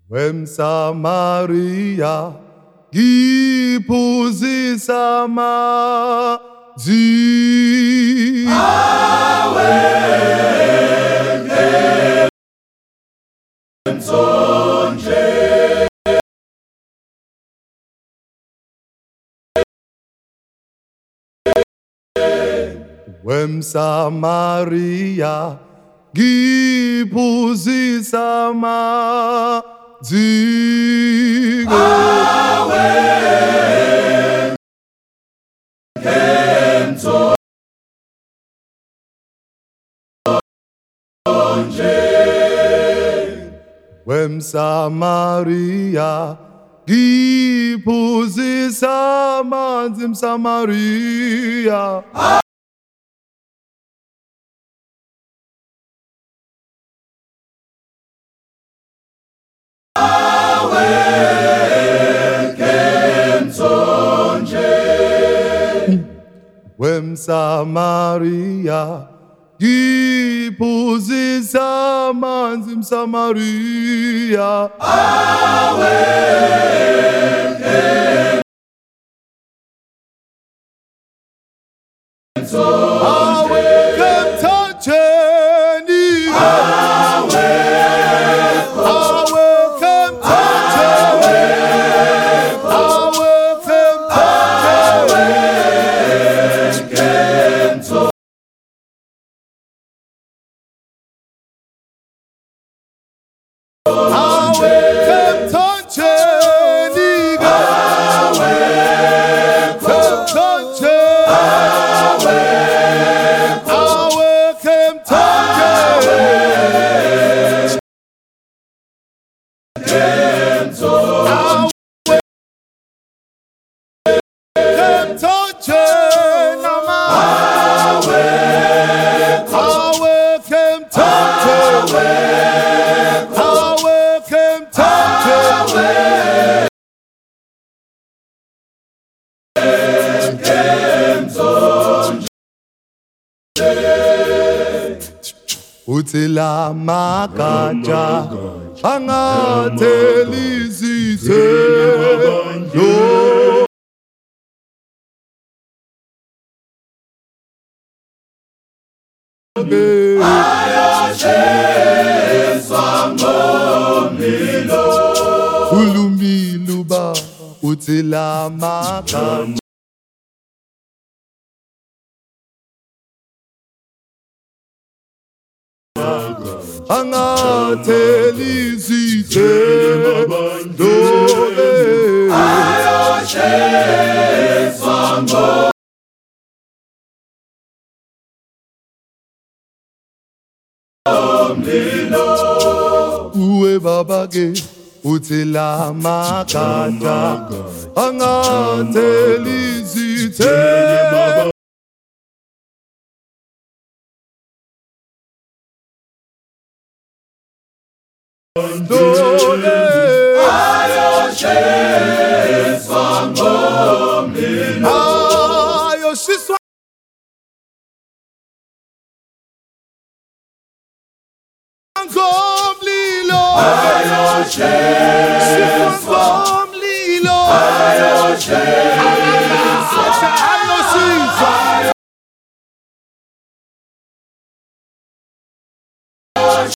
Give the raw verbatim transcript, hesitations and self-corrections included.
WeMsamaria ngiphuzisa amanzi awe emthonje WeMsamaria ngiphuzisa amanzi awe emthonje WeMsamaria ngiphuzisa amanzi eMsamaria awe emthonje WeMsamaria ngiphuzisa amanzi eMsamaria awe emthonje emthonjeni awe awe emthonjeni awe emthonjeni awe emthonjeni awe emthonjeni awe awe emthonjeni emthonjeni ama awe awe emthonjeni awe emthonjeni uthi la magatsha angatheli izithelo ayoshiswa ngomlilo ulumile ubaba uthi la magatsha angatheli izithelo ayoshiswa ngomlilo uwe baba ke uthi la magatsha angatheli izithelo ayoshiswa ngomlilo ayoshiswa ngomlilo ayoshiswa ngomlilo ayoshiswa